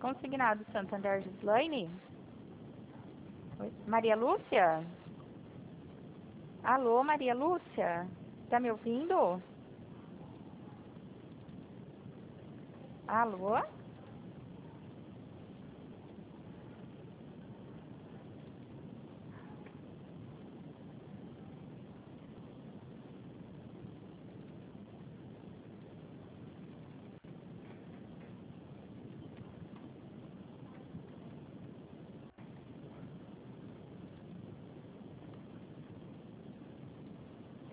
Consignado Santander Gislaine? Oi, Maria Lúcia? Alô, Maria Lúcia? Tá me ouvindo? Alô?